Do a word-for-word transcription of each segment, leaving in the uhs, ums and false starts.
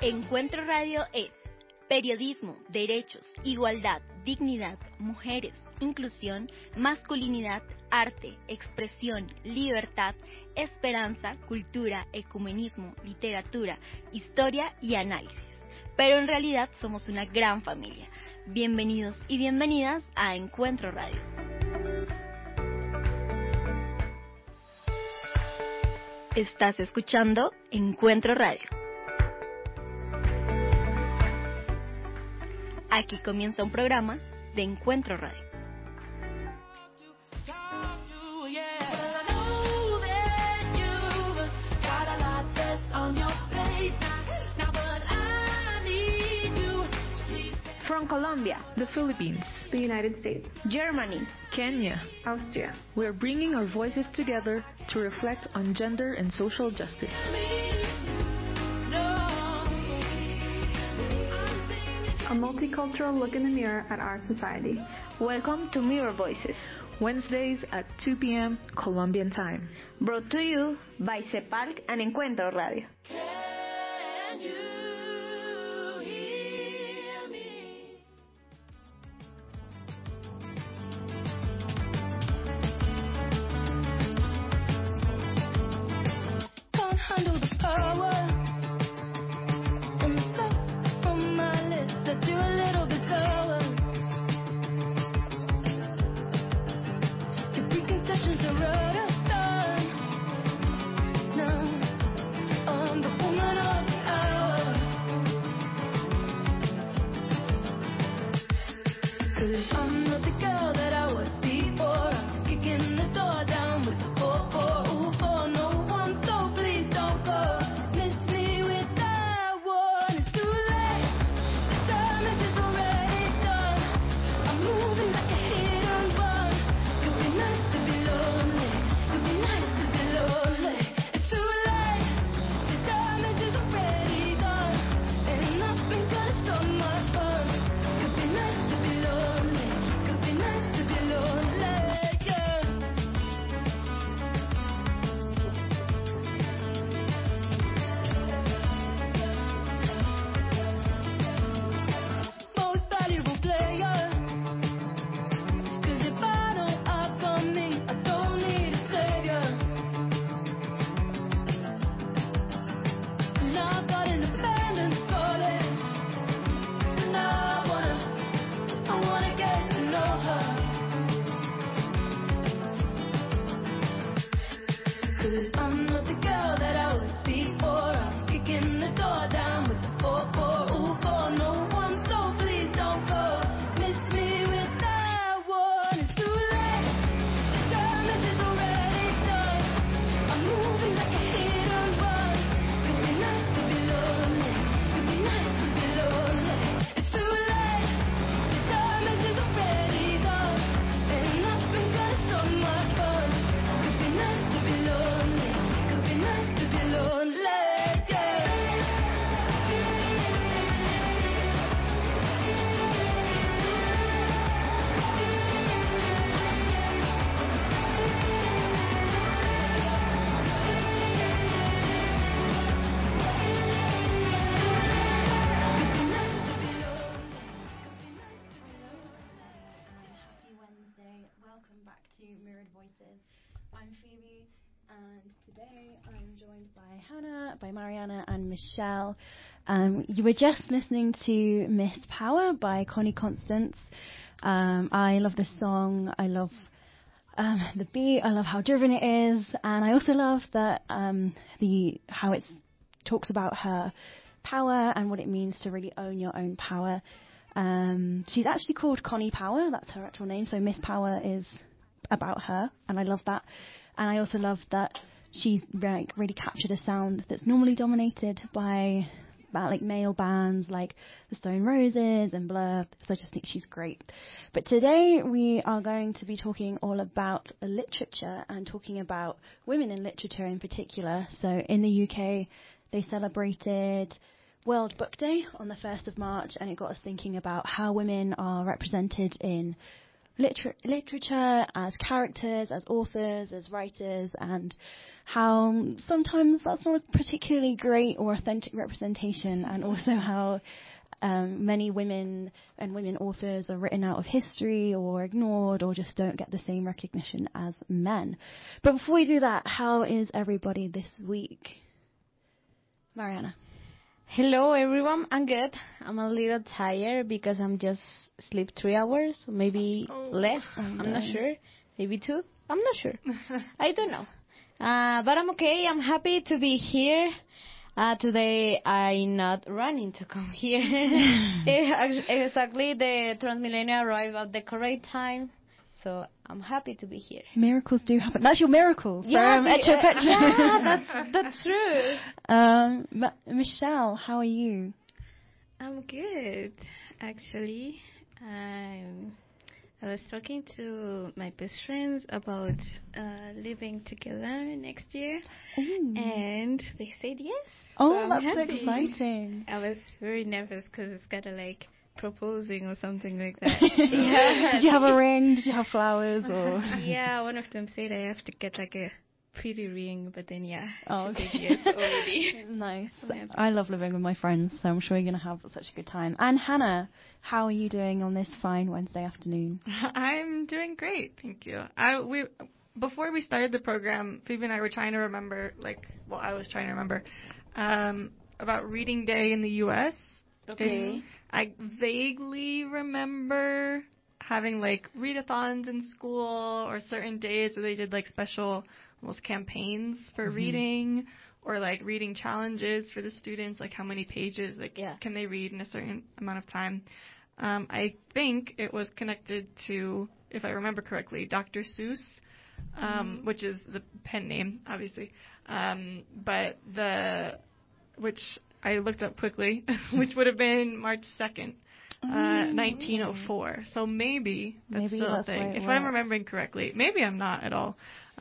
Encuentro Radio es periodismo, derechos, igualdad, dignidad, mujeres, inclusión, masculinidad, arte, expresión, libertad, esperanza, cultura, ecumenismo, literatura, historia y análisis. Pero en realidad somos una gran familia. Bienvenidos y bienvenidas a Encuentro Radio. Estás escuchando Encuentro Radio. Aquí comienza un programa de Encuentro Radio. From Colombia, the Philippines, the United States, Germany, Kenya, Austria, we are bringing our voices together to reflect on gender and social justice. A multicultural look in the mirror at our society. Welcome to Mirror Voices, Wednesdays at two p.m. Colombian time. Brought to you by CEPALC and Encuentro Radio. Can you hear me? Can't handle the power. I'm Phoebe, and today I'm joined by Hannah, by Mariana, and Michelle. Um, you were just listening to Miss Power by Connie Constance. Um, I love this song. I love um, the beat. I love how driven it is, and I also love that um, the how it talks about her power and what it means to really own your own power. Um, she's actually called Connie Power. That's her actual name. So Miss Power is about her, and I love that. And I also love that she's like really captured a sound that's normally dominated by, by like male bands like the Stone Roses and Blur. So I just think she's great. But today we are going to be talking all about literature and talking about women in literature in particular. So in the U K they celebrated World Book Day on the first of March, and it got us thinking about how women are represented in liter- literature, as characters, as authors, as writers, and how sometimes that's not a particularly great or authentic representation, and also how um, many women and women authors are written out of history or ignored or just don't get the same recognition as men. But before we do that, how is everybody this week? Mariana. Hello everyone, I'm good. I'm a little tired because I'm just sleep three hours, maybe Oh. less. Oh, I'm no. not sure. Maybe two. I'm not sure. I don't know. Uh, but I'm okay. I'm happy to be here. Uh, today I'm not running to come here. Eh, exactly, the Transmillennial arrived at the correct time, so I'm happy to be here. Miracles do happen. That's your miracle Yeah, from the- Etcher uh, Petcher. yeah, that's that's true. Um, Ma- Michelle, how are you? I'm good, actually. Um, I was talking to my best friends about uh, living together next year, and they said yes. Oh, so I'm that's so happy. exciting. I was very nervous because it's kind of like proposing or something like that. Yeah. Did you have a ring? Did you have flowers? Or Yeah, one of them said I have to get like a pretty ring, but then yeah, Oh, she okay. said yes already. Nice. I'm happy. I love living with my friends, so I'm sure you're going to have such a good time. And Hannah, how are you doing on this fine Wednesday afternoon? I'm doing great, thank you. I we before we started the program, Phoebe and I were trying to remember, like, well, I was trying to remember um, about Reading Day in the U S. Okay. It- I vaguely remember having like readathons in school or certain days where they did like special almost campaigns for Mm-hmm. reading or like reading challenges for the students, like how many pages like Yeah. can they read in a certain amount of time. Um, I think it was connected to, if I remember correctly, Doctor Seuss, um, which is the pen name, obviously. Um, but the, which I looked up quickly, which would have been March second, uh, nineteen oh four. So maybe that's Maybe still that's a why thing. it If works. I'm remembering correctly. Maybe I'm not at all.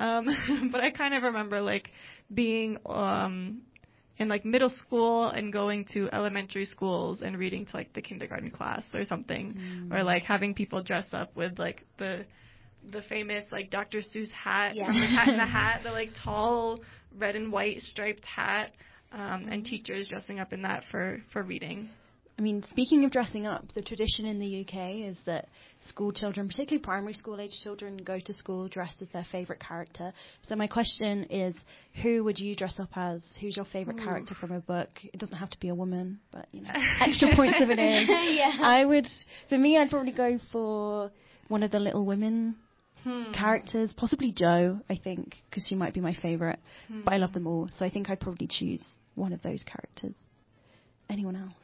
Um, but I kind of remember like being, um, in like middle school and going to elementary schools and reading to like the kindergarten class or something, Mm. or like having people dress up with like the the famous like Doctor Seuss hat, Yeah. remember Cat in the Hat, the like tall red and white striped hat, um, and teachers dressing up in that for for reading. I mean, speaking of dressing up, the tradition in the U K is that school children, particularly primary school age children, go to school dressed as their favourite character. So my question is, who would you dress up as? Who's your favourite Ooh. character from a book? It doesn't have to be a woman, but, you know, extra points if it is. Yeah. I would, for me, I'd probably go for one of the Little Women Hmm. characters, possibly Jo, I think, because she might be my favourite. Hmm. But I love them all, so I think I'd probably choose one of those characters. Anyone else?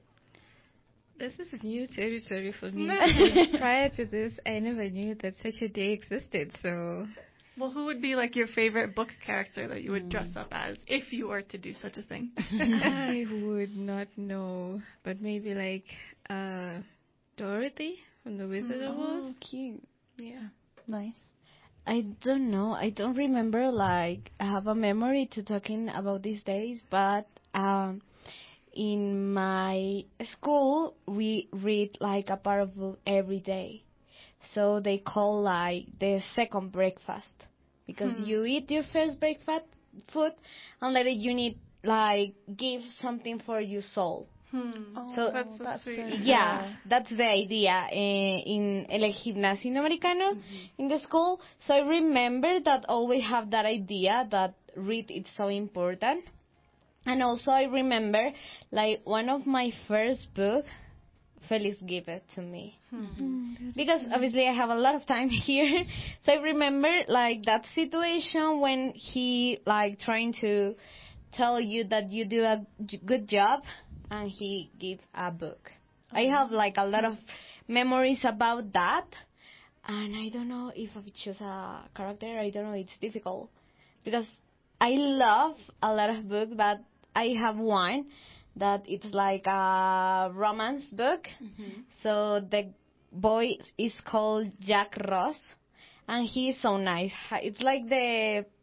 This is new territory for me. Prior to this, I never knew that such a day existed. So, Well, who would be like your favorite book character that you would dress up as if you were to do such a thing? I would not know, but maybe like uh, Dorothy from the Wizard of Oz. Oh, cute. Yeah. Nice. I don't know. I don't remember, like, I have a memory to talking about these days, but um, in my school, we read, like, a part of book every day. So they call, like, the second breakfast. Because Hmm. you eat your first breakfast food, and later you need, like, give something for your soul. Hmm. So- that's so that's sweet. so- Yeah, that's the idea eh, in El Gimnasio Americano in the school. So I remember that always have that idea that read is so important. And also I remember like one of my first book, Felix gave it to me. Because obviously I have a lot of time here. So I remember like that situation when he like trying to tell you that you do a j- good job and he give a book. I have like a lot of memories about that. And I don't know if I choose a character. I don't know. It's difficult because I love a lot of books, but I have one that it's like a romance book. So the boy is called Jack Ross, and he's so nice. It's like the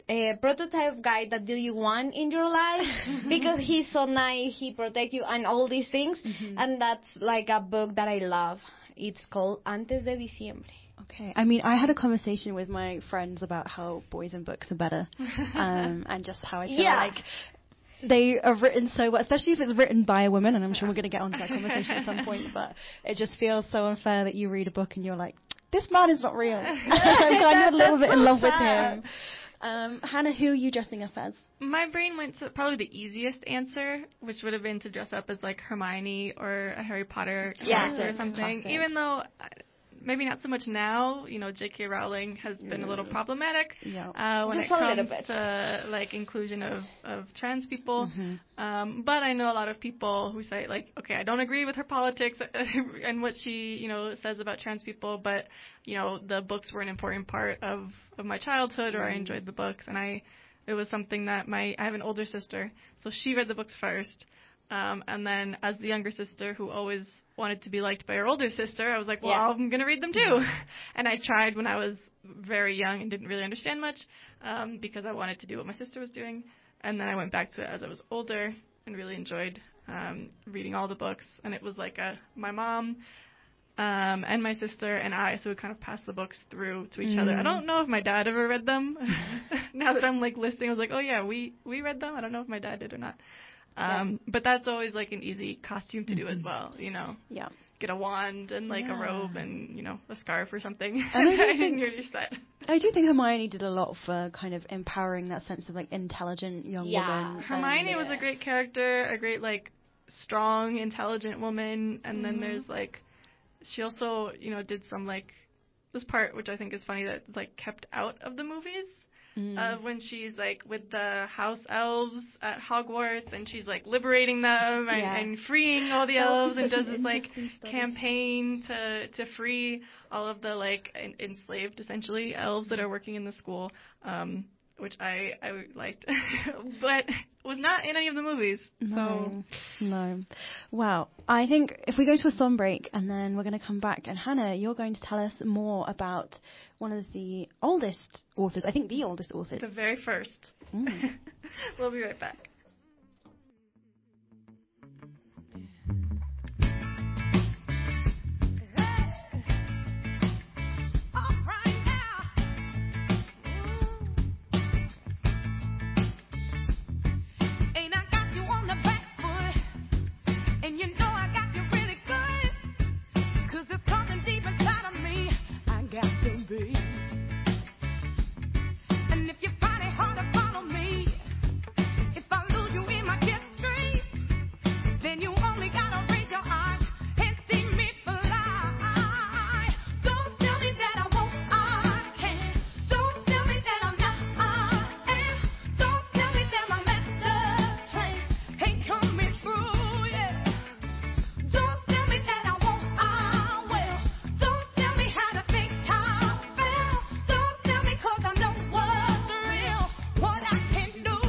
uh, prototype guy that do you want in your life because he's so nice, he protects you and all these things. Mm-hmm. And that's like a book that I love. It's called Antes de Diciembre. Okay. I mean, I had a conversation with my friends about how boys in books are better, um, and just how I feel Yeah. like they are written so well, especially if it's written by a woman, and I'm sure we're going to get onto that conversation at some point, but it just feels so unfair that you read a book and you're like, this man is not real. I'm kind of a little bit in love with him. Um, Hannah, who are you dressing up as? My brain went to probably the easiest answer, which would have been to dress up as like Hermione or a Harry Potter character Yeah, or something. classic. Even though uh, maybe not so much now, you know, J K. Rowling has been a little problematic Yeah. uh, when Just it a little comes bit. to like inclusion of, of trans people. Mm-hmm. Um, but I know a lot of people who say like, okay, I don't agree with her politics and what she, you know, says about trans people, but you know, the books were an important part of, of my childhood, or I enjoyed the books, and I, it was something that my, I have an older sister, so she read the books first, um, and then as the younger sister who always wanted to be liked by her older sister, I was like, well, Yeah. I'm going to read them too. And I tried when I was very young and didn't really understand much, um, because I wanted to do what my sister was doing, and then I went back to it as I was older and really enjoyed um, reading all the books, and it was like a, my mom, Um, and my sister and I, so we kind of passed the books through to each Mm. other. I don't know if my dad ever read them. Now that I'm like listening, I was like, oh yeah, we, we read them. I don't know if my dad did or not. Um, Yeah. But that's always like an easy costume to do as well, you know. Yeah. Get a wand and like Yeah. a robe and, you know, a scarf or something. And I do and think- you're just set. I do think Hermione did a lot for kind of empowering that sense of like intelligent young Yeah. woman. Hermione and- was a great character, a great like strong, intelligent woman, and then there's like, she also, you know, did some like this part which I think is funny that like kept out of the movies. Mm. Of when she's like with the house elves at Hogwarts and she's like liberating them and, Yeah. and freeing all the That would elves be and such does an this like interesting study. campaign to to free all of the like en- enslaved essentially elves that are working in the school, um, which I I liked, but was not in any of the movies. No, no. Wow. I think if we go to a song break and then we're going to come back, and Hannah, you're going to tell us more about one of the oldest authors, I think the oldest authors. So the very first. Mm. We'll be right back. Ain't I got you on the back foot? And you know I got you really good. 'Cause there's something deep inside of me I got to be. And if you find it hard to follow me, if I lose you in my jet stream, then you only gotta raise your eyes and see me fly. Don't tell me that I won't, I can't. Don't tell me that I'm not, I am. Don't tell me that my master plan ain't coming through, yeah. Don't tell me that I won't, I will. Don't tell me how to think, I feel. Don't tell me 'cause I know what's real, what I can do.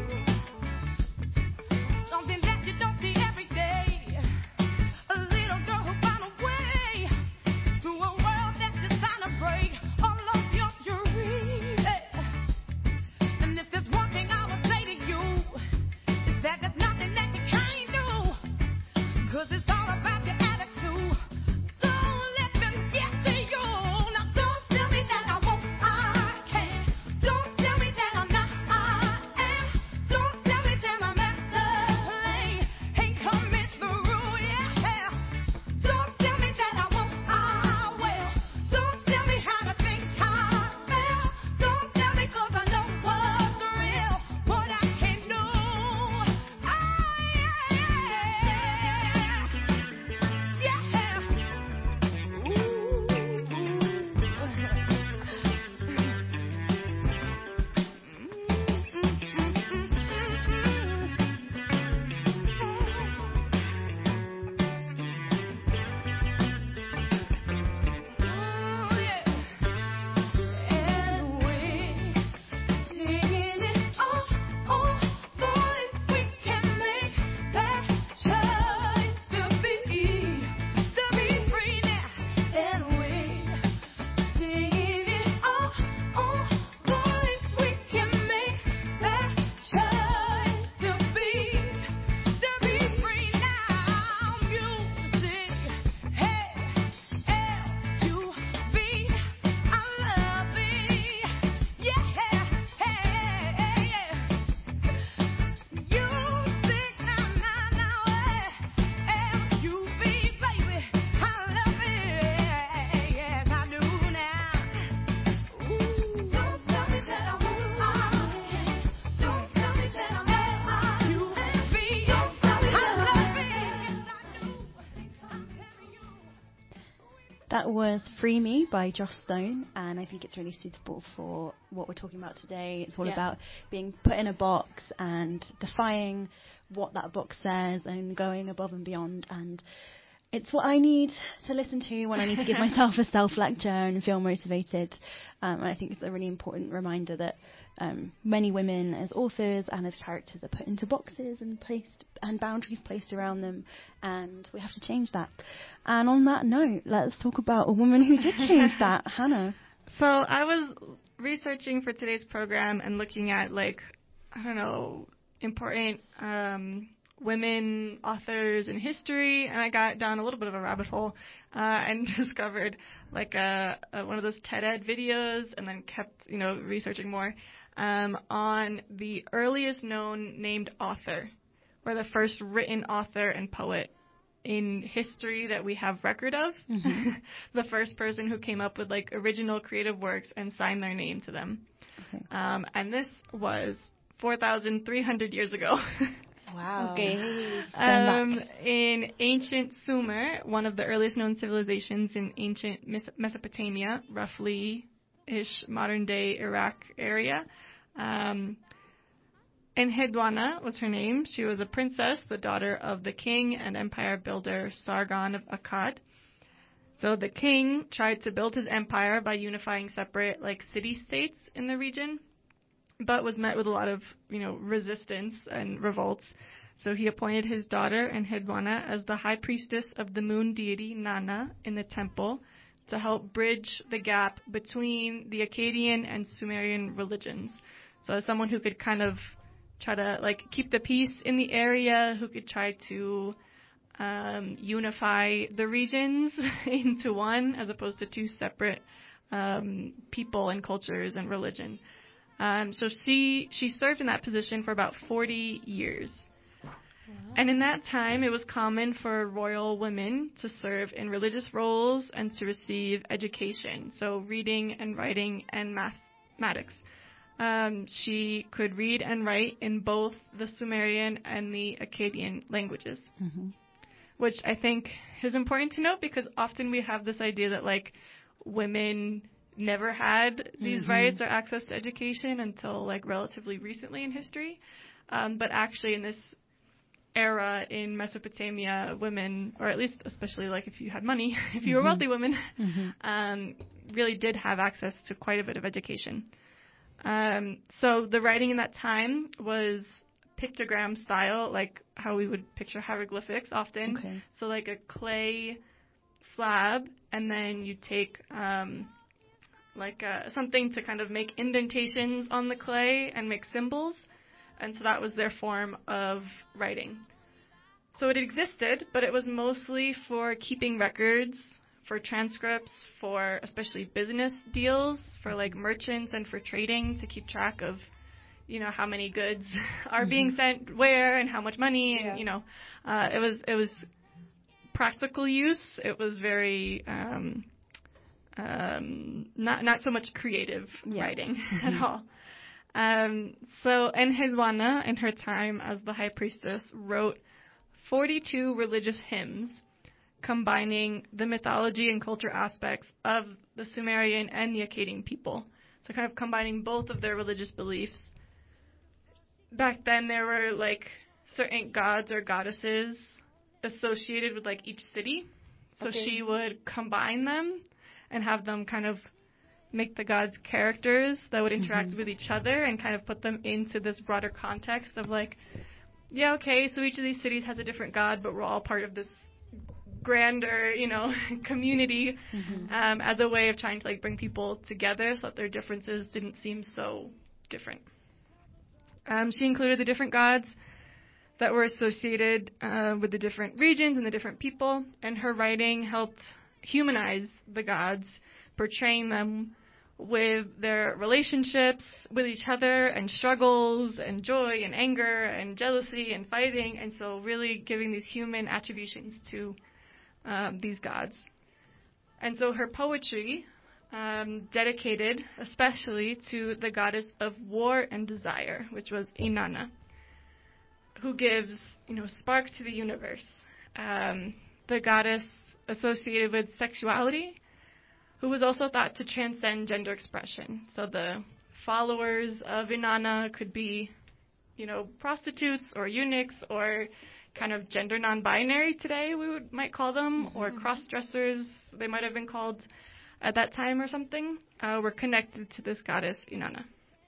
Something that you don't see every day. A little girl who found a way through a world that's designed to break all of your dreams. And if there's one thing I would say to you, is that there's nothing that you can't do. 'Cause it's all about your attitude. Don't let them get to you. Now don't tell me that I won't, I can't. Don't tell me that I'm not, I am. Don't tell me that my master plan ain't coming through, yeah. Don't tell me that I won't, I will. Don't tell me how to think, I feel. Don't tell me 'cause I know what's real, what I can do. Oh, yeah. that was Free Me by Joss Stone, and I think it's really suitable for what we're talking about today. It's all Yeah. about being put in a box and defying what that box says and going above and beyond. And it's what I need to listen to when I need to give myself a self-lecture and feel motivated. Um, and I think it's a really important reminder that um, many women as authors and as characters are put into boxes and placed and boundaries placed around them, and we have to change that. And on that note, let's talk about a woman who did change that, Hannah. So I was researching for today's program and looking at, like, I don't know, important um, women authors in history, and I got down a little bit of a rabbit hole uh, and discovered like a, a one of those TED-Ed videos, and then kept, you know, researching more um, on the earliest known named author, or the first written author and poet in history that we have record of. Mm-hmm. The first person who came up with like original creative works and signed their name to them. Okay. Um, and this was four thousand three hundred years ago. Wow. Okay. Um, in ancient Sumer, one of the earliest known civilizations in ancient Mes- Mesopotamia, roughly-ish modern-day Iraq area. Um, Enheduanna was her name. She was a princess, the daughter of the king and empire builder Sargon of Akkad. So the king tried to build his empire by unifying separate, like, city-states in the region, but was met with a lot of, you know, resistance and revolts. So he appointed his daughter Enheduanna as the high priestess of the moon deity Nana in the temple to help bridge the gap between the Akkadian and Sumerian religions. So as someone who could kind of try to, like, keep the peace in the area, who could try to um, unify the regions into one as opposed to two separate um, people and cultures and religion. Um, so she she served in that position for about forty years. Wow. And in that time, it was common for royal women to serve in religious roles and to receive education, so reading and writing and mathematics. Um, she could read and write in both the Sumerian and the Akkadian languages, Mm-hmm. which I think is important to note because often we have this idea that, like, women never had these Mm-hmm. rights or access to education until, like, relatively recently in history. Um, but actually in this era in Mesopotamia, women, or at least especially, like, if you had money, if you were Mm-hmm. wealthy women, Mm-hmm. um, really did have access to quite a bit of education. Um, so the writing in that time was pictogram style, like how we would picture hieroglyphics often. Okay. So like a clay slab, and then you take um, like uh, something to kind of make indentations on the clay and make symbols. And so that was their form of writing. So it existed, but it was mostly for keeping records, for transcripts, for especially business deals, for like merchants and for trading to keep track of, you know, how many goods are Mm-hmm. being sent where and how much money, and Yeah. you know, uh, it was it was practical use. It was very um, um, not not so much creative Yeah. writing Mm-hmm. at all. Um, so Enheduanna, in her time as the high priestess, wrote forty-two religious hymns combining the mythology and culture aspects of the Sumerian and the Akkadian people. So kind of combining both of their religious beliefs. Back then there were like certain gods or goddesses associated with like each city. So Okay. she would combine them and have them kind of make the gods characters that would interact Mhm. with each other and kind of put them into this broader context of like, yeah, okay, so each of these cities has a different god, but we're all part of this grander, you know, community, Mhm. um, as a way of trying to like bring people together so that their differences didn't seem so different. Um, she included the different gods that were associated uh, with the different regions and the different people, and her writing helped humanize the gods, portraying them with their relationships with each other and struggles and joy and anger and jealousy and fighting, and so really giving these human attributions to um, these gods. And so her poetry um, dedicated especially to the goddess of war and desire, which was Inanna, who gives, you know, spark to the universe. Um, the goddess associated with sexuality who was also thought to transcend gender expression. So the followers of Inanna could be, you know, prostitutes or eunuchs or kind of gender non-binary today, we would might call them, mm-hmm. or cross-dressers, they might have been called at that time or something, uh, were connected to this goddess Inanna.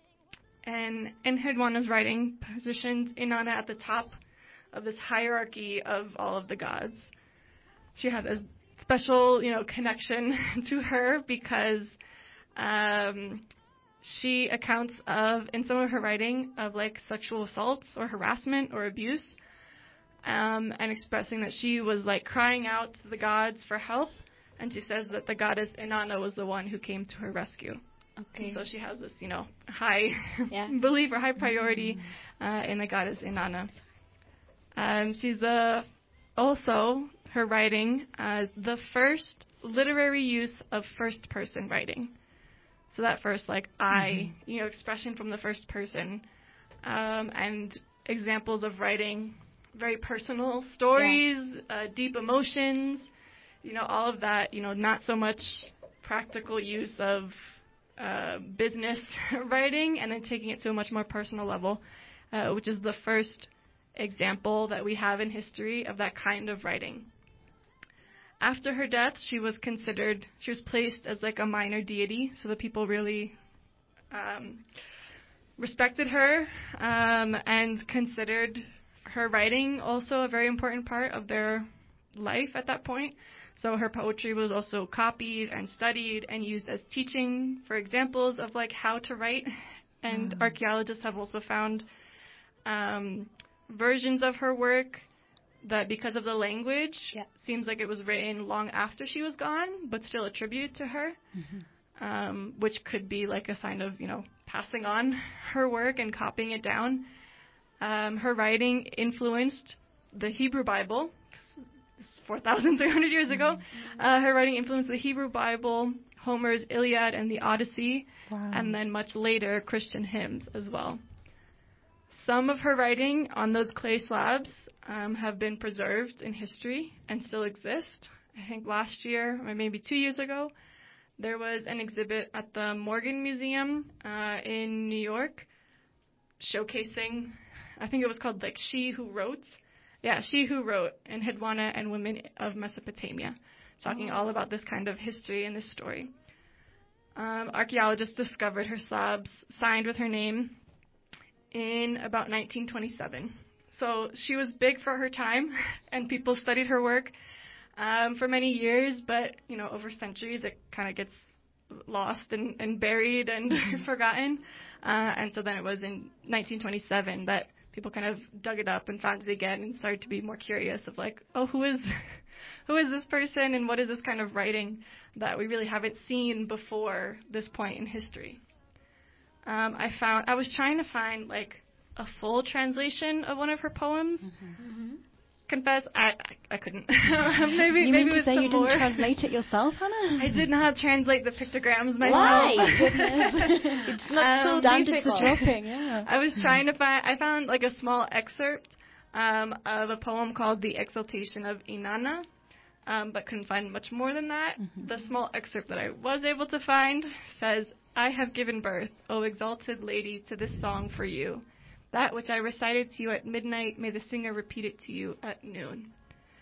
And Enheduanna's writing positions Inanna at the top of this hierarchy of all of the gods. She had a special, you know, connection to her because um, she accounts of, in some of her writing, of like sexual assaults or harassment or abuse, um, and expressing that she was like crying out to the gods for help, and she says that the goddess Inanna was the one who came to her rescue. Okay. So she has this, you know, high yeah. belief or high priority uh, in the goddess Inanna. Um, she's the also her writing as the first literary use of first-person writing. So that first, like, I, mm-hmm. you know, expression from the first person, um, and examples of writing very personal stories, yeah. uh, deep emotions, you know, all of that, you know, not so much practical use of uh, business writing, and then taking it to a much more personal level, uh, which is the first example that we have in history of that kind of writing. After her death, she was considered, she was placed as like a minor deity, so the people really um, respected her um, and considered her writing also a very important part of their life at that point. So her poetry was also copied and studied and used as teaching for examples of like how to write. And mm. archaeologists have also found um, versions of her work that, because of the language, yeah. seems like it was written long after she was gone, but still attributed to her, mm-hmm. um, which could be like a sign of, you know, passing on her work and copying it down. Um, her writing influenced the Hebrew Bible. This is four thousand three hundred years ago. Mm-hmm. Uh, her writing influenced the Hebrew Bible, Homer's Iliad and the Odyssey, wow. and then much later Christian hymns as well. Some of her writing on those clay slabs um, have been preserved in history and still exist. I think last year, or maybe two years ago, there was an exhibit at the Morgan Museum uh, in New York showcasing, I think it was called like She Who Wrote. Yeah, She Who Wrote, Enheduanna and Women of Mesopotamia, talking oh. all about this kind of history and this story. Um, archaeologists discovered her slabs signed with her name in about nineteen twenty-seven. So she was big for her time, and people studied her work um, for many years, but, you know, over centuries it kind of gets lost and, and buried and mm-hmm. forgotten. Uh, and so then it was in nineteen twenty-seven that people kind of dug it up and found it again and started to be more curious of like, oh, who is who is this person and what is this kind of writing that we really haven't seen before this point in history. Um, I found I was trying to find like a full translation of one of her poems. Mm-hmm. Mm-hmm. Confess, I I, I couldn't. maybe you maybe mean to say you more. didn't translate it yourself, Hannah? I did not translate the pictograms myself. Why? Goodness. It's not um, so difficult. Dropping, yeah. I was trying to find. I found like a small excerpt um, of a poem called "The Exaltation of Inanna." Um, but couldn't find much more than that. Mm-hmm. The small excerpt that I was able to find says, "I have given birth, O exalted lady, to this song for you. That which I recited to you at midnight, may the singer repeat it to you at noon."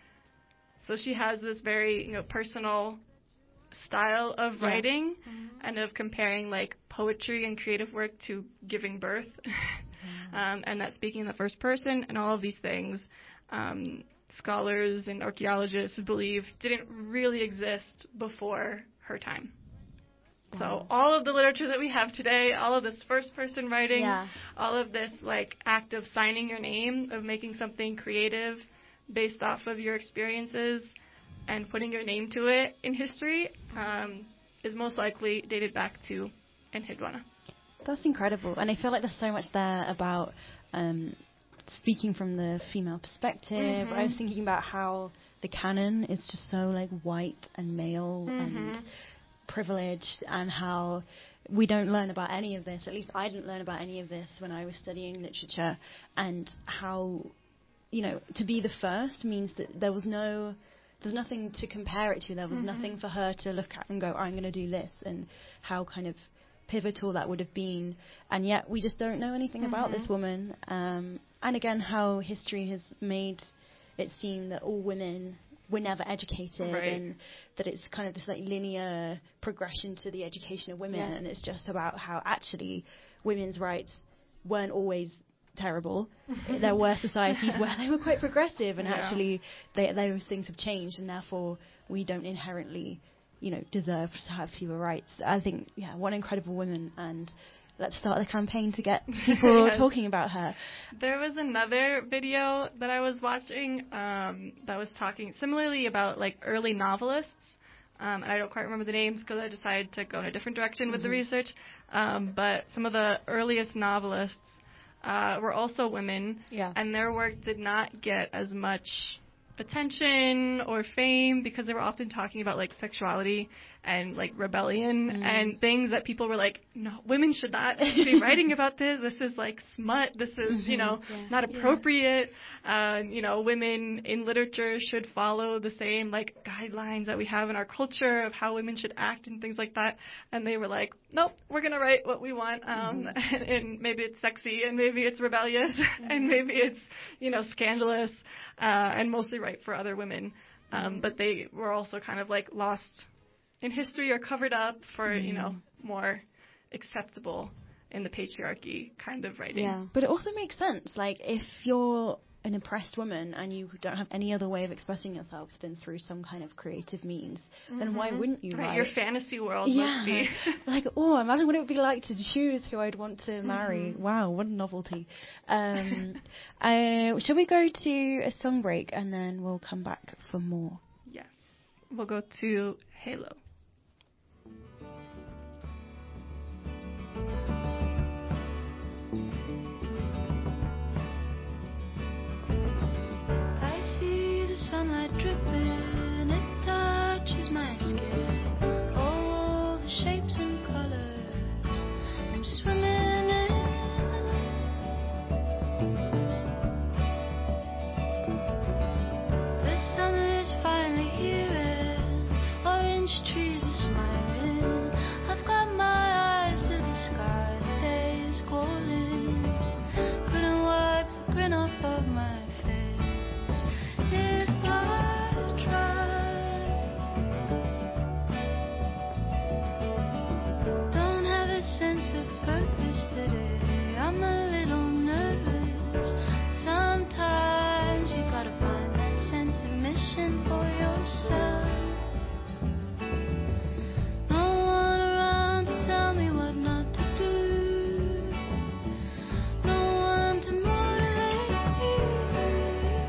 So she has this very, you know, personal style of yeah. writing mm-hmm. and of comparing like poetry and creative work to giving birth, mm-hmm. um, and that speaking in the first person and all of these things. Um, scholars and archaeologists believe didn't really exist before her time. Wow. So all of the literature that we have today, all of this first-person writing, yeah. all of this like act of signing your name, of making something creative based off of your experiences and putting your name to it in history, um, is most likely dated back to Enheduanna. That's incredible. And I feel like there's so much there about um, speaking from the female perspective. Mm-hmm. I was thinking about how the canon is just so like white and male mm-hmm. and privileged, and how we don't learn about any of this. At least I didn't learn about any of this when I was studying literature, and how, you know, to be the first means that there was no there's nothing to compare it to. There was Mhm. nothing for her to look at and go, I'm going to do this, and how kind of pivotal that would have been. And yet we just don't know anything about this Mhm. woman. Um, and again, how history has made it seem that all women were never educated, Right. and that it's kind of this like linear progression to the education of women, Yeah. and it's just about how actually women's rights weren't always terrible. There were societies where they were quite progressive, and Yeah. actually they, those things have changed, and therefore we don't inherently, you know, deserve to have fewer rights. I think, yeah, what an incredible woman, and let's start the campaign to get people Yes. talking about her. There was another video that I was watching um, that was talking similarly about like early novelists, um, and I don't quite remember the names because I decided to go in a different direction with the Mhm. research. Um, but some of the earliest novelists uh, were also women, Yeah. and their work did not get as much attention or fame because they were often talking about like sexuality and like rebellion Mm. and things that people were like, no, women should not be writing about this. This is like smut. This is, you know, Yeah. not appropriate. Uh, you know, women in literature should follow the same like guidelines that we have in our culture of how women should act and things like that. And they were like, nope, we're going to write what we want. Um, and, and maybe it's sexy and maybe it's rebellious and maybe it's, you know, scandalous, uh, and mostly write for other women. Um, but they were also kind of like lost in history or covered up for, you know, more acceptable in the patriarchy kind of writing. Yeah. But it also makes sense. Like, if you're an oppressed woman and you don't have any other way of expressing yourself than through some kind of creative means, then why Mhm. wouldn't you Right, write? your fantasy world Yeah. must be. Like, oh, imagine what it would be like to choose who I'd want to marry. Mhm. Wow, what a novelty. Um, uh, shall we go to a song break and then we'll come back for more? Yes. We'll go to Halo. I see the sunlight dripping, it touches my skin. All the shapes and colors I'm swimming in. The summer's finally here and orange trees are smiling. I've got my eyes to the sky, the day is golden. Couldn't wipe the grin off of my face if I tried. Don't have a sense of purpose today. I'm a little nervous. Sometimes you gotta find that sense of mission for yourself. No one around to tell me what not to do. No one to motivate me.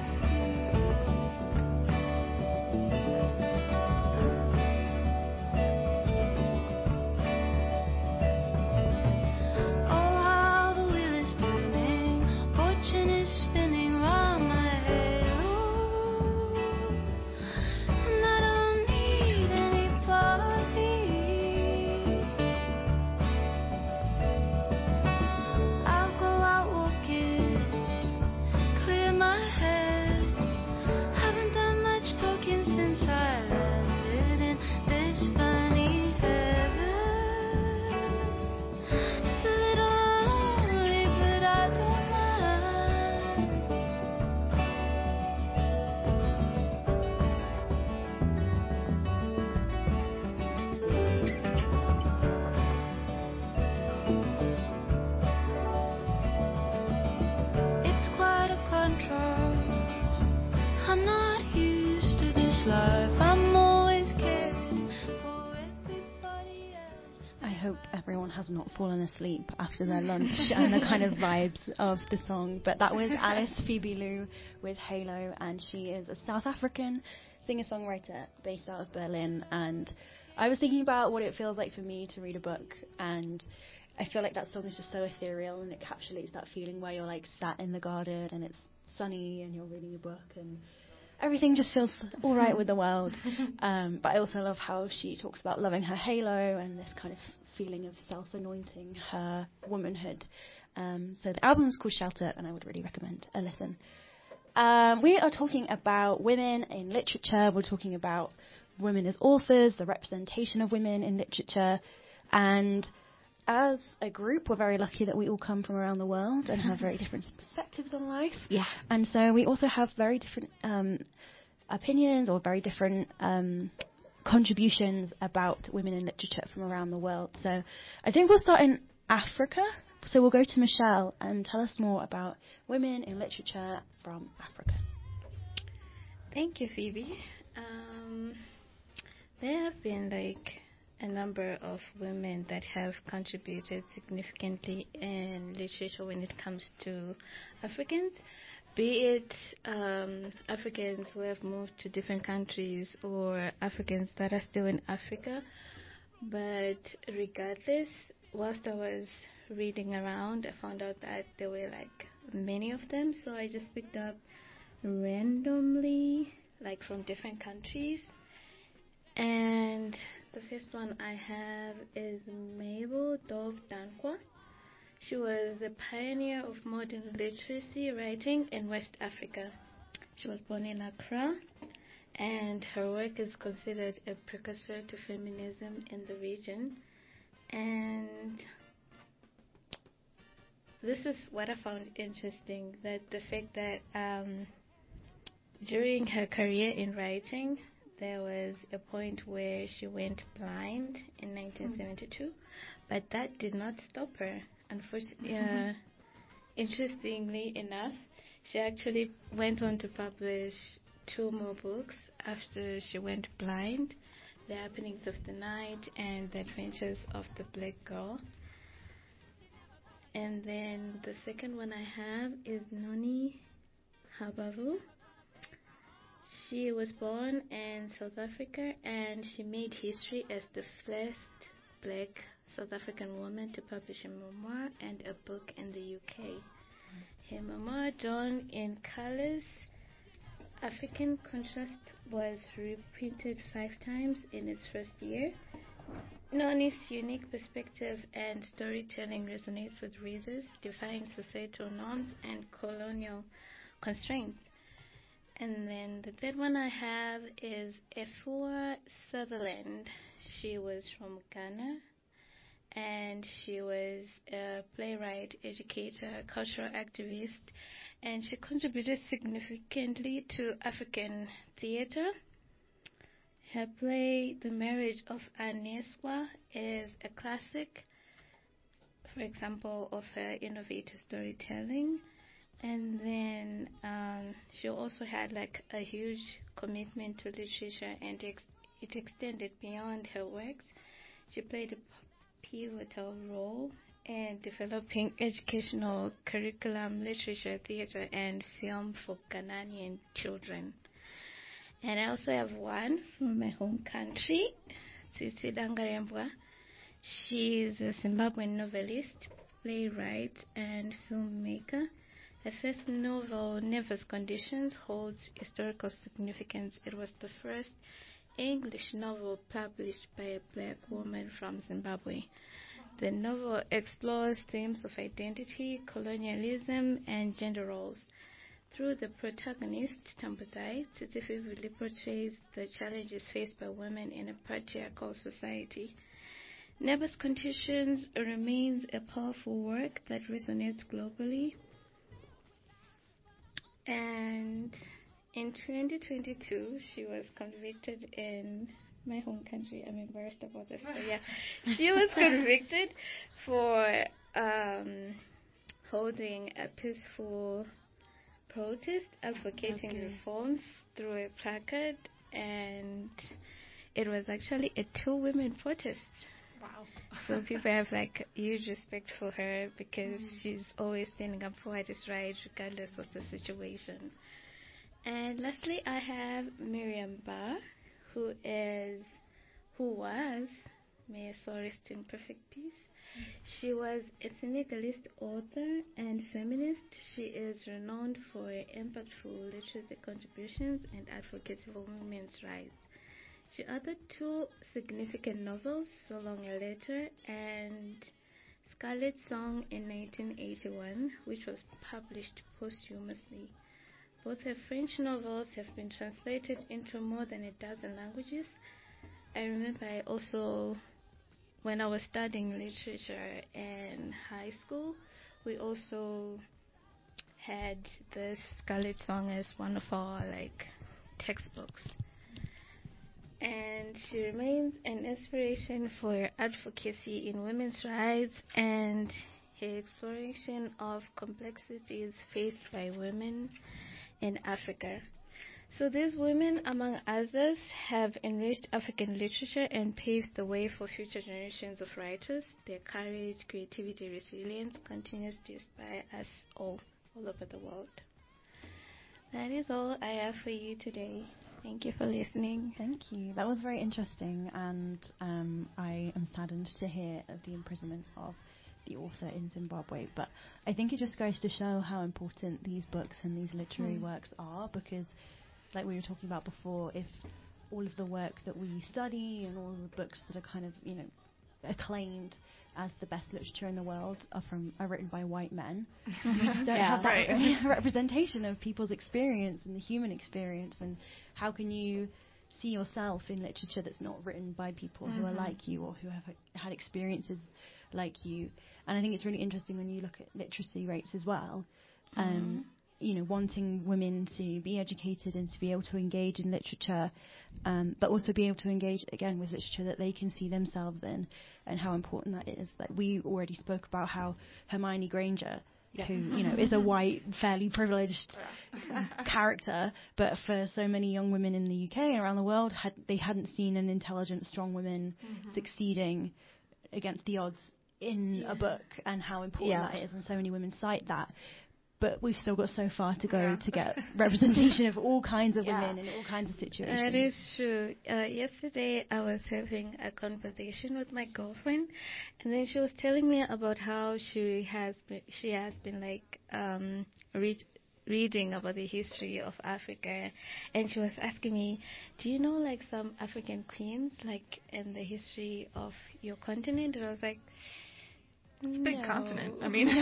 Oh, how the wheel is turning, fortune is spinning round my halo, and I don't need anybody. I'll go out walking, clear my head. Haven't done much talking since I landed in this funny heaven. It's a little lonely, but I don't mind. It's quite a contrast. I'm not used to this life. I'm always caring for everybody else. I hope everyone has not fallen asleep after their lunch and the kind of vibes of the song. But that was Alice Phoebe Lou with Halo, and she is a South African singer-songwriter based out of Berlin. And I was thinking about what it feels like for me to read a book, and I feel like that song is just so ethereal, and it encapsulates that feeling where you're like sat in the garden and it's sunny and you're reading a book and everything just feels all right with the world. Um, but I also love how she talks about loving her halo and this kind of feeling of self-anointing her womanhood. Um, so the album is called Shelter, and I would really recommend a listen. um, we are talking about women in literature. We're talking about women as authors, the representation of women in literature, and as a group, we're very lucky that we all come from around the world and have very different perspectives on life. Yeah. And so we also have very different um, opinions or very different um, contributions about women in literature from around the world. So I think we'll start in Africa. So we'll go to Michelle and tell us more about women in literature from Africa. Thank you, Phoebe. Um, there have been like a number of women that have contributed significantly in literature when it comes to Africans, be it um, Africans who have moved to different countries or Africans that are still in Africa. But regardless, whilst I was reading around, I found out that there were like many of them, so I just picked up randomly, like from different countries. And the first one I have is Mabel Dove Dankwa. She was a pioneer of modern literacy writing in West Africa. She was born in Accra, and her work is considered a precursor to feminism in the region. And this is what I found interesting, that the fact that um, during her career in writing, there was a point where she went blind in nineteen seventy-two, but that did not stop her. Unfortunately, uh, interestingly enough, she actually went on to publish two more books after she went blind: The Happenings of the Night and The Adventures of the Black Girl. And then the second one I have is Noni Habavu. She was born in South Africa, and she made history as the first black South African woman to publish a memoir and a book in the U K. Her memoir, Dawn in Colors, African Contrast, was reprinted five times in its first year. Noni's unique perspective and storytelling resonates with readers, defying societal norms and colonial constraints. And then the third one I have is Efua Sutherland. She was from Ghana, and she was a playwright, educator, cultural activist, and she contributed significantly to African theater. Her play, The Marriage of Aneswa, is a classic, for example, of her innovative storytelling. And then um, she also had like a huge commitment to literature, and ex- it extended beyond her works. She played a pivotal role in developing educational curriculum, literature, theater, and film for Ghanaian children. And I also have one from my home country, Tsitsi Dangarembwa. She's a Zimbabwean novelist, playwright, and filmmaker. Her first novel, Nervous Conditions, holds historical significance. It was the first English novel published by a black woman from Zimbabwe. The novel explores themes of identity, colonialism, and gender roles. Through the protagonist, Tambuzai, Tsitsi vividly portrays the challenges faced by women in a patriarchal society. Nervous Conditions remains a powerful work that resonates globally. And in twenty twenty-two, she was convicted in my home country. I'm embarrassed about this, but yeah, she was convicted for um, holding a peaceful protest advocating okay. reforms through a placard, and it was actually a two-women protest. Wow. So people have like huge respect for her because mm-hmm. she's always standing up for what is right regardless of the situation. And lastly, I have Miriam Ba, who is, who was, may her soul rest in perfect peace. Mm-hmm. She was a Senegalese author and feminist. She is renowned for her impactful literary contributions and advocacy for women's rights. She authored two significant novels, So Long a Letter and Scarlet Song in nineteen eighty-one, which was published posthumously. Both her French novels have been translated into more than a dozen languages. I remember I also, when I was studying literature in high school, we also had the Scarlet Song as one of our like textbooks. And she remains an inspiration for advocacy in women's rights and her exploration of complexities faced by women in Africa. So these women, among others, have enriched African literature and paved the way for future generations of writers. Their courage, creativity, resilience continues to inspire us all, all over the world. That is all I have for you today. Thank you for listening. Thank you. That was very interesting, and um, I am saddened to hear of the imprisonment of the author in Zimbabwe. But I think it just goes to show how important these books and these literary mm. works are, because, like we were talking about before, if all of the work that we study and all the books that are kind of, you know, acclaimed as the best literature in the world are from are written by white men, we just don't Yeah, have that right. re- representation of people's experience and the human experience. And how can you see yourself in literature that's not written by people mm-hmm. who are like you or who have uh, had experiences like you? And I think it's really interesting when you look at literacy rates as well. Um, mm-hmm. You know, wanting women to be educated and to be able to engage in literature, um, but also be able to engage again with literature that they can see themselves in, and how important that is. Like we already spoke about how Hermione Granger, yeah. who you know is a white, fairly privileged character, but for so many young women in the U K and around the world, had they hadn't seen an intelligent, strong woman mm-hmm. succeeding against the odds in yeah. a book, and how important yeah. that is, and so many women cite that. But we've still got so far to go yeah. to get representation of all kinds of yeah. women in all kinds of situations. That is true. Uh, yesterday I was having a conversation with my girlfriend, and then she was telling me about how she has been, she has been like um, read, reading about the history of Africa, and she was asking me, do you know like some African queens like in the history of your continent? And I was like, it's a big no. continent. I mean,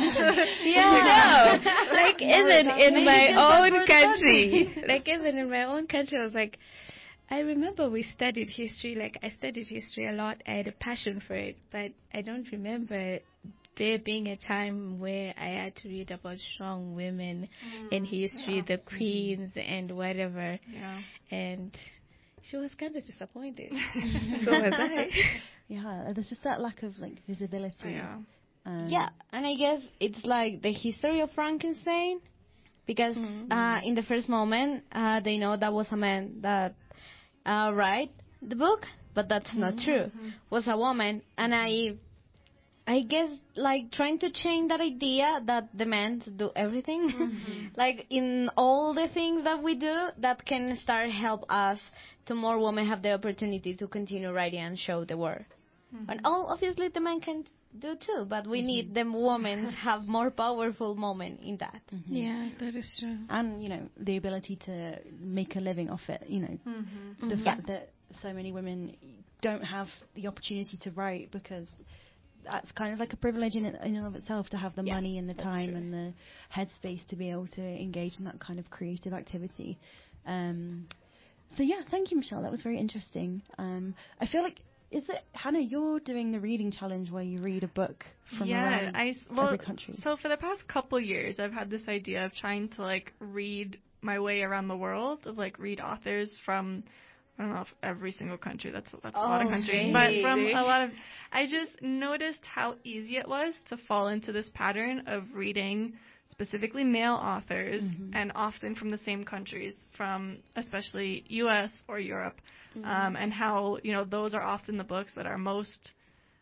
yeah, no. like even in my own country, like even in my own country, I was like, I remember we studied history. Like I studied history a lot. I had a passion for it, but I don't remember there being a time where I had to read about strong women mm, in history, yeah. the queens mm. and whatever. Yeah. And she was kind of disappointed. So was I. Yeah, there's just that lack of like visibility. Yeah. Um, yeah, and I guess it's like the history of Frankenstein, because mm-hmm. uh, in the first moment uh, they know that was a man that uh, wrote the book, but that's mm-hmm. not true. Mm-hmm. Was a woman, and I, I guess like trying to change that idea that the men do everything, mm-hmm. like in all the things that we do, that can start help us to more women have the opportunity to continue writing and show the world. Mm-hmm. And all obviously the men can do too, but we mm-hmm. need them women have more powerful moment in that. Mm-hmm. Yeah, that is true. And you know the ability to make a living off it. You know mm-hmm. the mm-hmm. fact that so many women don't have the opportunity to write, because that's kind of like a privilege in, it, in and of itself, to have the yeah, money and the time true. and the headspace to be able to engage in that kind of creative activity. Um, so yeah, thank you, Michelle. That was very interesting. Um, I feel like. Is it, Hannah, you're doing the reading challenge where you read a book from yeah, around I, well, every country? So for the past couple years, I've had this idea of trying to, like, read my way around the world, of, like, read authors from, I don't know if every single country, that's, that's oh, a lot of countries, really? but from a lot of, I just noticed how easy it was to fall into this pattern of reading specifically male authors, mm-hmm. and often from the same countries, from especially U S or Europe, mm-hmm. um, and how, you know, those are often the books that are most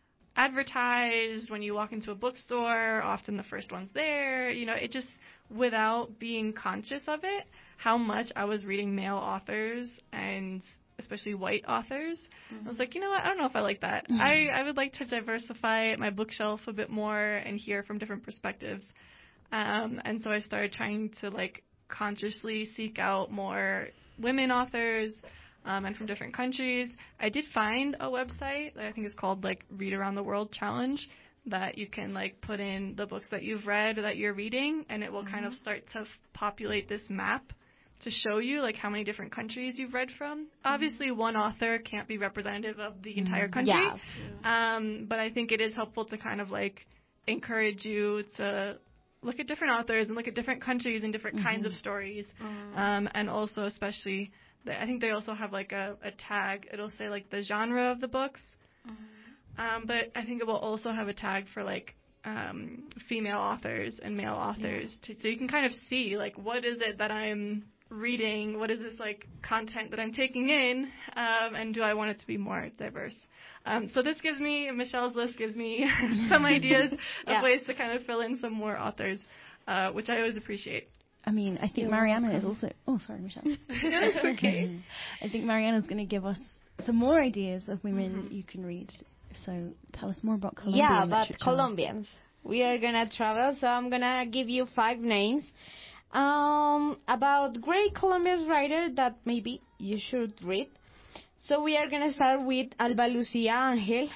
advertised when you walk into a bookstore, often the first ones there, you know, it just, without being conscious of it, how much I was reading male authors, and especially white authors. Mm-hmm. I was like, you know what, I don't know if I like that. Mm-hmm. I, I would like to diversify my bookshelf a bit more and hear from different perspectives. Um, and so I started trying to, like, consciously seek out more women authors, um, and from different countries. I did find a website that I think is called, like, Read Around the World Challenge, that you can, like, put in the books that you've read or that you're reading, and it will mm-hmm. kind of start to f- populate this map to show you like how many different countries you've read from. Obviously, one author can't be representative of the entire country. Yeah. Um, but I think it is helpful to kind of like encourage you to look at different authors and look at different countries and different kinds of stories. Um, and also, especially, the, I think they also have like a, a tag. It'll say like the genre of the books. Um, but I think it will also have a tag for like um, female authors and male authors, to, so you can kind of see like what is it that I'm reading, what is this like content that I'm taking in, um, and do I want it to be more diverse? Um, so this gives me, Michelle's list gives me some ideas Yeah. of ways to kind of fill in some more authors, uh, which I always appreciate. I mean, I think You're Mariana welcome. is also. Oh, sorry, Michelle. That's okay. I think Mariana's going to give us some more ideas of women you can read. So tell us more about Colombian Yeah, about literature. Colombians. We are gonna travel, so I'm gonna give you five names. Um, about great Colombian writer that maybe you should read. So we are gonna start with Alba Lucia Angel,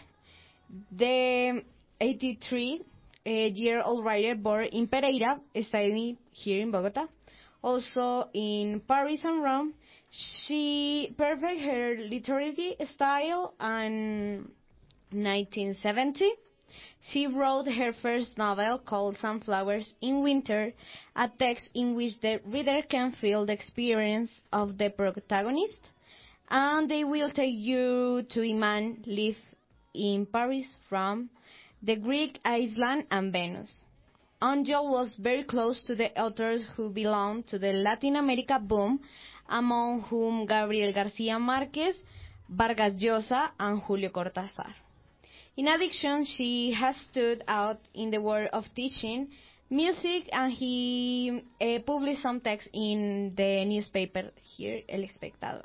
the eighty-three-year-old writer born in Pereira, studying here in Bogota. Also in Paris and Rome, she perfect her literary style and nineteen seventy. She wrote her first novel called Sunflowers in Winter, a text in which the reader can feel the experience of the protagonist, and they will take you to Iman live in Paris from the Greek island and Venus. Angel was very close to the authors who belonged to the Latin America boom, among whom Gabriel Garcia Marquez, Vargas Llosa, and Julio Cortázar. In addition, she has stood out in the world of teaching music, and he uh, published some texts in the newspaper here, El Espectador.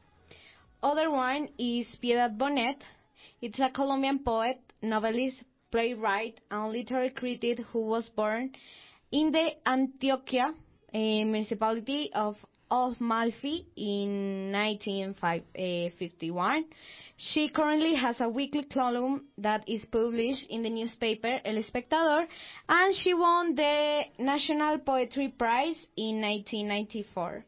Other one is Piedad Bonet. It's a Colombian poet, novelist, playwright, and literary critic who was born in the Antioquia uh, municipality of of Malfi in nineteen fifty-one. She currently has a weekly column that is published in the newspaper El Espectador, and she won the National Poetry Prize in nineteen ninety-four.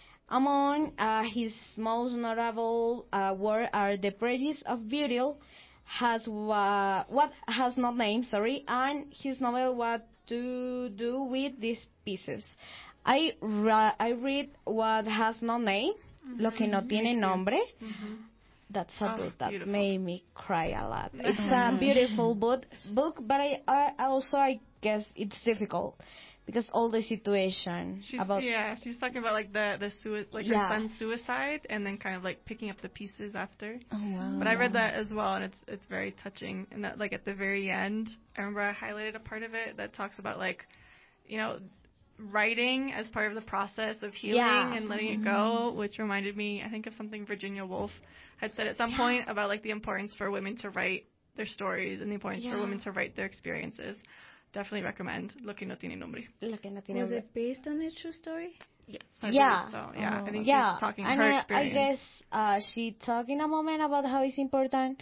Among uh, his most notable uh, works are The Prejudice of Beauty, has uh, What Has No Name, sorry, and his novel What to Do with These Pieces. I, ra- I read What Has No Name, mm-hmm. Lo que no tiene nombre. Mm-hmm. That's a Oh, book that beautiful. made me cry a lot. It's a beautiful book, book, but I, I also I guess it's difficult because all the situation She's, about yeah, she's talking about like the the sui- like her Yes. son's suicide, and then kind of like picking up the pieces after. Oh wow! But I read that as well, and it's it's very touching. And that like at the very end, I remember I highlighted a part of it that talks about like, you know, writing as part of the process of healing Yeah. and letting it go, which reminded me, I think, of something Virginia Woolf had said at some point about like the importance for women to write their stories and the importance for Yeah. women to write their experiences. Definitely recommend Lo que no tiene nombre. Lo que no tiene Was nombre. it based on a true story? Yes, I Yeah. believe so. Yeah, I think yeah, she's talking and her I, I experience. guess uh, she talked in a moment about how it's important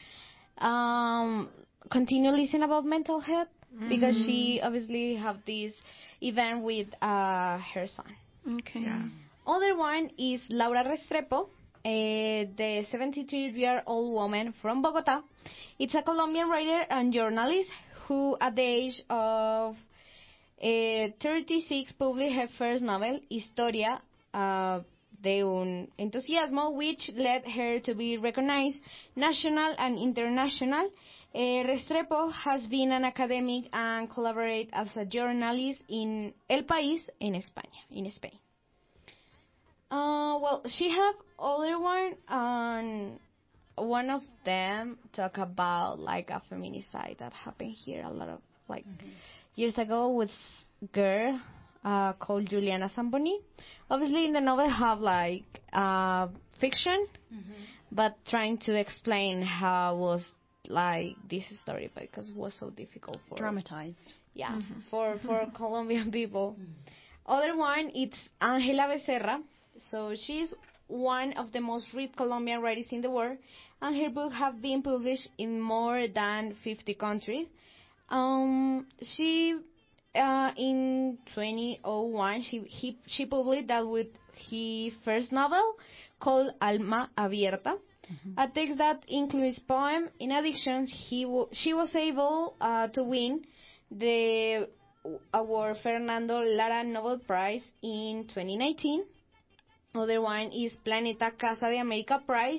um, continue listening about mental health because she obviously have this event with uh, her son. Okay. Yeah. Other one is Laura Restrepo, uh, the seventy-three-year-old woman from Bogota. It's a Colombian writer and journalist who, at the age of uh, thirty-six, published her first novel, Historia uh, de un entusiasmo, which led her to be recognized national and international. Uh, Restrepo has been an academic and collaborated as a journalist in El País in España, in Spain. Uh, well, she have other one, and one of them talk about like a feminicide that happened here a lot of like years ago with girl uh, called Juliana Zamboni. Obviously, in the novel have like uh, fiction, but trying to explain how was like this story because it was so difficult for Dramatized. yeah for for Colombian people. Other one it's Ángela Becerra. So she's one of the most read Colombian writers in the world, and her books have been published in more than fifty countries. Um, she uh, in twenty oh one she he, she published that with his first novel called Alma Abierta, a text that includes poem. In addition, he w- she was able uh, to win the award Fernando Lara Nobel Prize in twenty nineteen. Other one is Planeta Casa de America Prize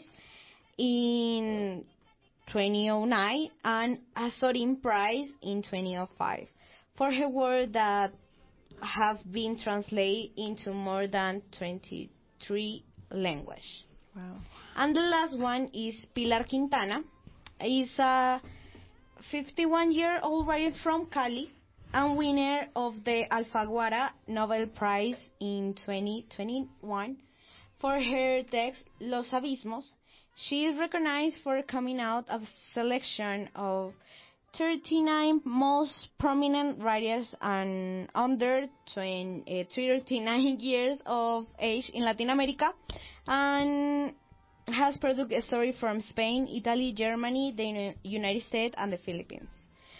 in twenty oh nine and Azorín Prize in twenty oh five for her work that have been translated into more than twenty-three languages. Wow. And the last one is Pilar Quintana. Is a fifty-one-year-old writer from Cali and winner of the Alfaguara Nobel Prize in twenty twenty-one for her text Los Abismos. She is recognized for coming out of selection of thirty-nine most prominent writers and under twenty, uh, thirty-nine years of age in Latin America, and has produced a story from Spain, Italy, Germany, the Uni- United States, and the Philippines.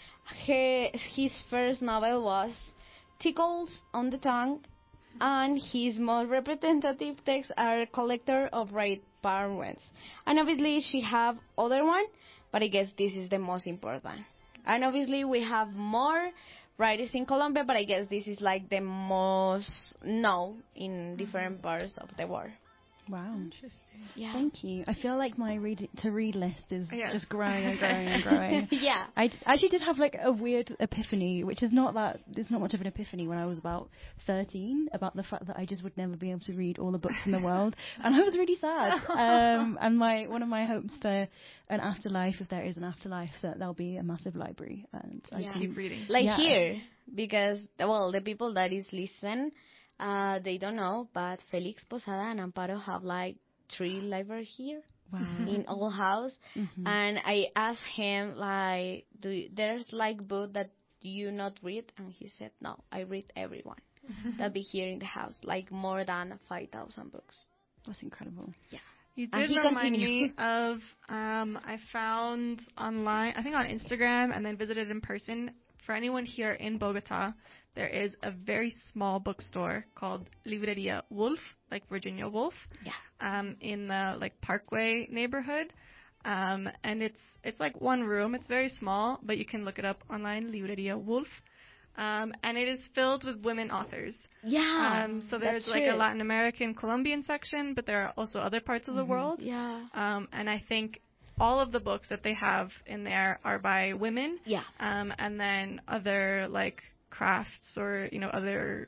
Her, his first novel was Tickles on the Tongue, and his most representative texts are Collector of Red Parents. And obviously she have other one, but I guess this is the most important. And obviously we have more writers in Colombia, but I guess this is like the most known in different parts of the world. Wow. Interesting. Yeah. Thank you. I feel like my read to read list is Yeah. just growing and growing and growing. Yeah. I d- actually did have like a weird epiphany, which is not that it's not much of an epiphany when I was about thirteen, about the fact that I just would never be able to read all the books in the world, and I was really sad. Um, and my one of my hopes for an afterlife, if there is an afterlife, that there'll be a massive library and I Yeah. can Keep reading. Like Yeah. here, because, well, the people that is listen, uh, they don't know, but Felix Posada and Amparo have like three libraries here wow. in all house. Mhm. And I asked him, like, do you, there's like book that you not read? And he said, no, I read everyone that be here in the house, like more than five thousand books. That's incredible. You And did he remind continued. me of, um, I found online, I think on Instagram, and then visited in person. For anyone here in Bogota, there is a very small bookstore called Libreria Wolf, like Virginia Woolf, Yeah. um, in the like Parkway neighborhood. Um, and it's it's like one room. It's very small, but you can look it up online, Libreria Wolf. Um, and it is filled with women authors. Yeah. Um, so there's that's like true. a Latin American, Colombian section, but there are also other parts of the world. Yeah. Um, and I think all of the books that they have in there are by women. Yeah. Um, and then other like crafts or, you know, other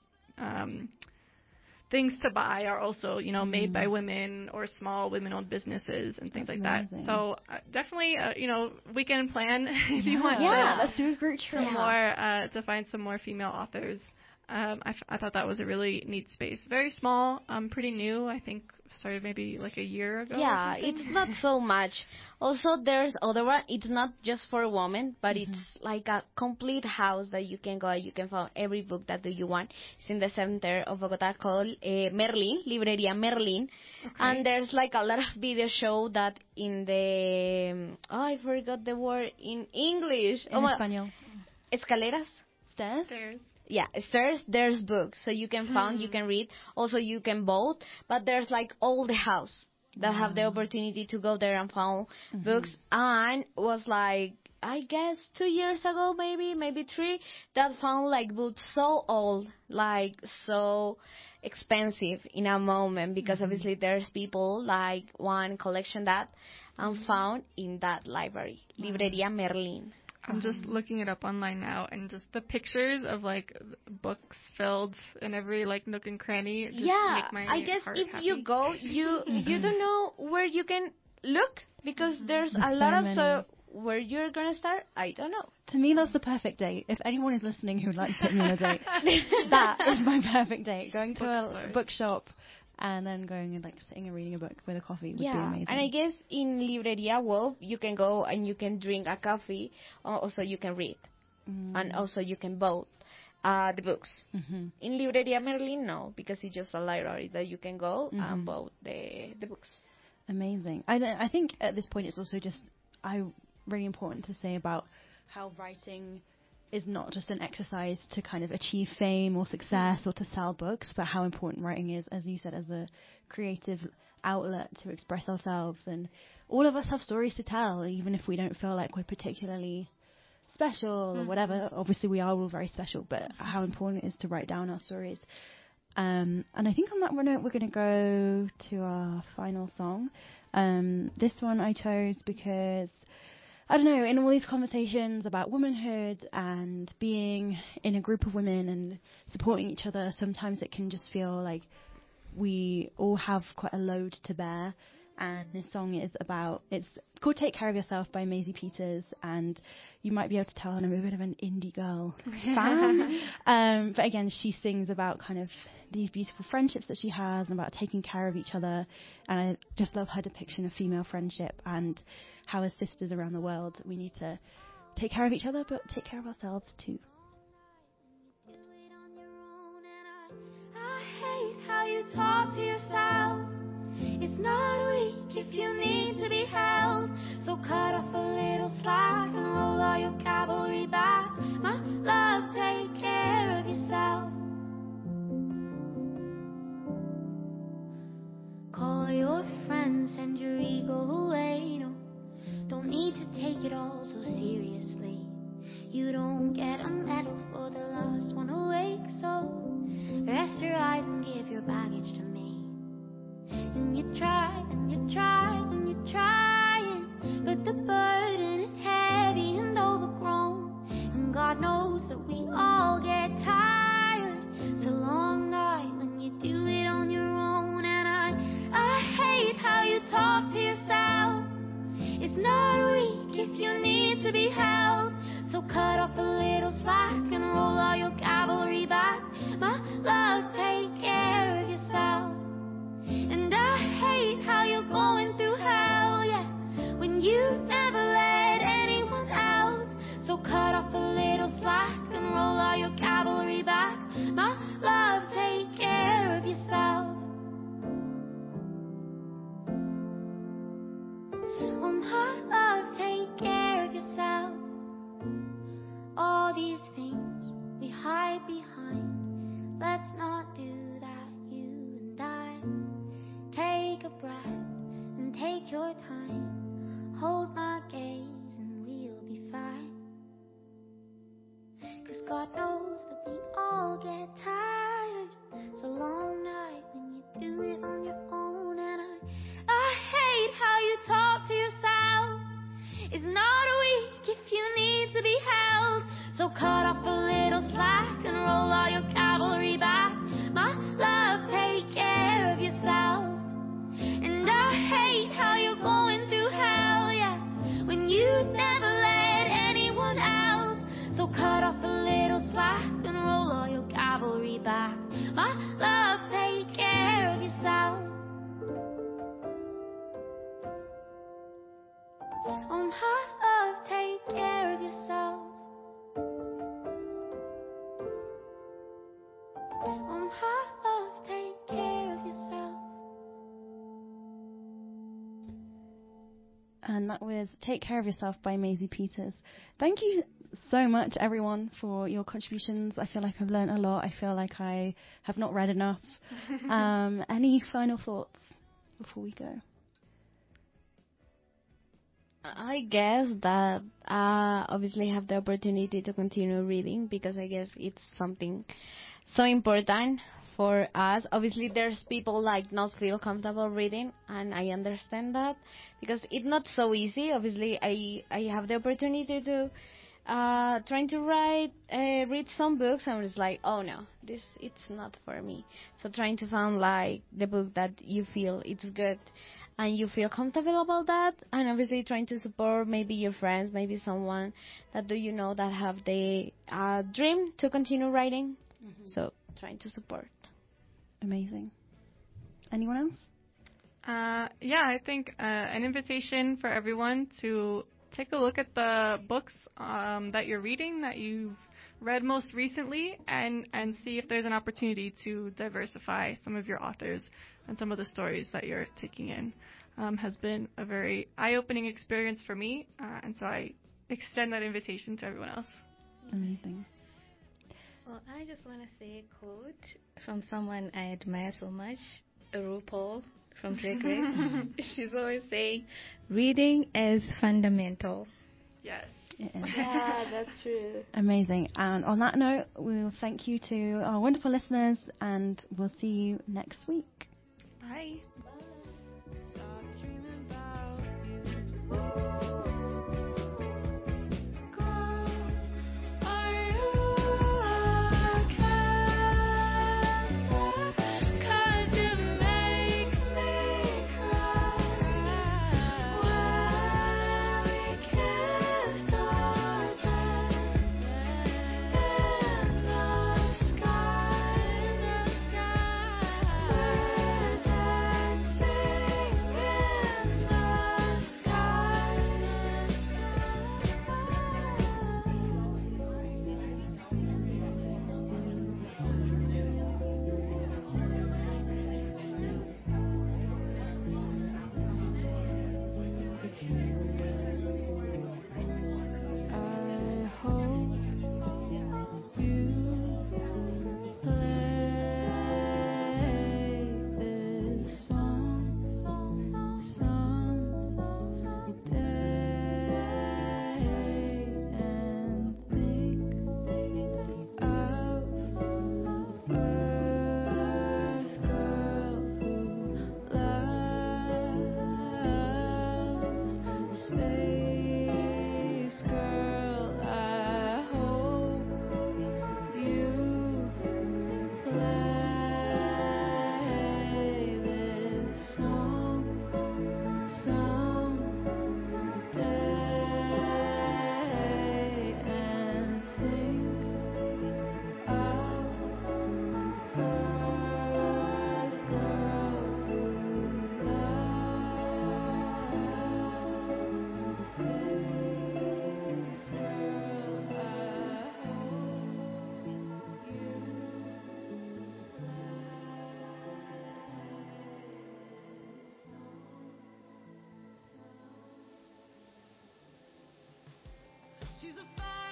um, things to buy are also, you know, made by women or small women-owned businesses and things That's like that. amazing. So uh, definitely, uh, you know, weekend plan if you want Yeah. to Let's do a group trip. some more uh, to find some more female authors. Um, I, f- I thought that was a really neat space. Very small, um, pretty new. I think started maybe like a year ago. or Yeah, something. it's not so much. Also, there's other one. It's not just for women, but it's like a complete house that you can go. You can find every book that do you want. It's in the center of Bogota called uh, Merlin, Libreria Merlin, and there's like a lot of video show that in the um, oh I forgot the word in English. In oh, my- Espanol. escaleras. Stairs? Stairs. Yeah, there's there's books, so you can find, you can read. Also, you can vote, but there's like all the house that have the opportunity to go there and find books. And was like I guess two years ago, maybe maybe three, that found like books so old, like so expensive in a moment because obviously there's people like one collection that and found in that library, Libreria Merlin. I'm just looking it up online now, and just the pictures of like books filled in every like nook and cranny. Just Yeah, make my I guess heart if happy. you go, you you don't know where you can look because there's a There's lot so of many. so where you're gonna start. I don't know. To me, that's the perfect date. If anyone is listening who would like to put me on a date, that is my perfect date. Going to a Bookstores. bookshop and then going and like sitting and reading a book with a coffee would be Yeah, amazing. and I guess in Libreria Wolf you can go and you can drink a coffee, or also you can read, Mm. and also you can vote uh, the books. Mhm. In Libreria Merlin, no, because it's just a library that you can go Mhm. and vote the the books. Amazing. I, th- I think at this point it's also just I really important to say about how writing is not just an exercise to kind of achieve fame or success or to sell books, but how important writing is, as you said, as a creative outlet to express ourselves. And all of us have stories to tell, even if we don't feel like we're particularly special or whatever. Obviously, we are all very special, but how important it is to write down our stories. Um, and I think on that note, we're going to go to our final song. Um, this one I chose because, I don't know, in all these conversations about womanhood and being in a group of women and supporting each other, sometimes it can just feel like we all have quite a load to bear. And this song is about, it's called Take Care of Yourself by Maisie Peters, and you might be able to tell I'm a bit of an indie girl fan. um, but again, she sings about kind of these beautiful friendships that she has and about taking care of each other. And I just love her depiction of female friendship and how as sisters around the world we need to take care of each other, but take care of ourselves too. I hate how you talk to yourself. It's not weak if you need to be held. So cut off a little slack and roll all your cavalry back. My love, take care of yourself. Call your friends, send your ego away. No, don't need to take it all so seriously. You don't get a medal for the last one awake. So rest your eyes and give your baggage to me. And you try, and you try, and you're trying, but the burden is heavy and overgrown. And God knows that we all get tired. It's a long night when you do it on your own. And I, I hate how you talk to yourself. It's not weak if you need to be held. So cut off a little slack and roll all your cavalry back. My love, take care of yourself. And I hate how you're going through hell, yeah, when you never let anyone else. So cut off a little slack and roll all your cavalry back. My love, take care of yourself. Oh, my love, take care of yourself. All these things we hide behind, let's not do that, you and I. Take a breath and take your time. Hold my gaze and we'll be fine. 'Cause God knows that we all get tired. It's a long night when you do it on your own. And I, I hate how you talk to yourself. It's not weak if you need to be held. So cut off a little slack and roll all your cavalry back. My love, take care of yourself. And I hate how you're going through hell, yeah, when you never let anyone else. So cut off a little slack and roll all your cavalry back. My love, take care of yourself. Oh, my love, take care of yourself. Oh, my love, take care of yourself. And that was Take Care of Yourself by Maisie Peters. Thank you so much, everyone, for your contributions. I feel like I've learned a lot. I feel like I have not read enough. um, any final thoughts before we go? I guess that uh, obviously have the opportunity to continue reading because I guess it's something so important for us. Obviously, there's people like not feel comfortable reading, and I understand that because it's not so easy. Obviously, I I have the opportunity to uh, trying to write, uh, read some books, and it's like, oh no, this it's not for me. So trying to find like the book that you feel it's good. And you feel comfortable about that, and obviously trying to support maybe your friends, maybe someone that do you know that have the uh, dream to continue writing. Mm-hmm. So trying to support. Amazing. Anyone else? Uh, yeah, I think uh, an invitation for everyone to take a look at the books um, that you're reading, that you've read most recently, and, and see if there's an opportunity to diversify some of your authors and some of the stories that you're taking in. Um, has been a very eye-opening experience for me, uh, and so I extend that invitation to everyone else. Amazing. Well, I just want to say a quote from someone I admire so much, RuPaul from Drag Race. She's always saying, reading is fundamental. Yes. It is. Yeah, that's true. Amazing. And on that note, we'll thank you to our wonderful listeners, and we'll see you next week. Bye. I hope you play this song someday and think of Earth Girl who loves Space Girl. I hope you play this song someday and think of Earth Girl who loves Space Girl. I hope you She's a fire.